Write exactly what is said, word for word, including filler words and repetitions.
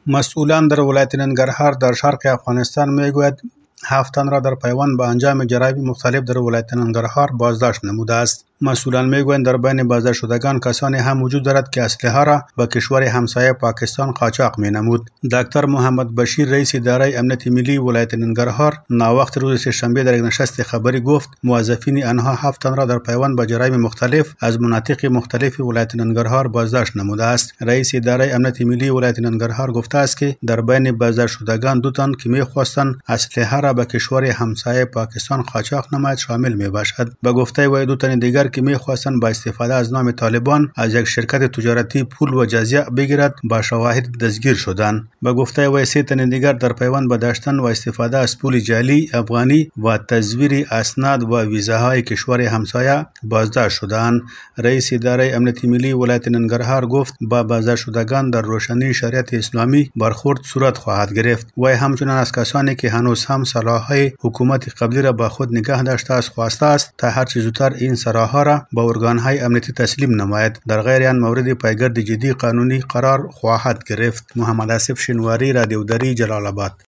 مسئولان در ولایت ننگرهار در شرق افغانستان میگوید هفت تن را در پیوند به انجام جرایم مختلف در ولایت ننگرهار بازداشت نموده است. مسئولان میگویند در بین بازداشت شدگان کسانی هم وجود دارد که اسلحه را به کشور همسایه پاکستان قاچاق می نمود. دکتر محمد بشیر رئیس اداره امنیت ملی ولایت ننگرهار ناوقت روز سه‌شنبه در یک نشست خبری گفت موظفین آنها هفت تن را در پیوند به جرایم مختلف از مناطق مختلف ولایت ننگرهار بازداشت نموده است. رئیس اداره امنیت ملی ولایت ننگرهار گفته است که در بین بازداشت شدگان دو تن که می‌خواستند اسلحه را به کشور همسایه پاکستان قاچاق نماید شامل می باشد. به گفته وی دو تن دیگر که می‌خواستند با استفاده از نام طالبان از یک شرکت تجارتی پول و جزیه بگیرد با شواهد دستگیر شدند. به گفته وی سه تن دیگر در پیوند به داشتن و استفاده از پول جعلی افغانی و تزویر اسناد و ویزاهای کشور همسایه بازداشت شدند. رئیس اداره امنیت ملی ولایت ننگرهار گفت با بازداشت شدگان در روشنی شریعت اسلامی برخورد صورت خواهد گرفت. وی همچنین از کسانی که هنوز هم سلاح‌های حکومت قبلی را با خود نگاه داشته است خواسته است تا هر چه زودتر این سلاح‌ها را با ارگان‌های امنیتی تسلیم نماید. در غیر آن مورد پیگرد جدی قانونی قرار خواهد گرفت. محمد آصف شنواری، رادیو دری، جلال آباد.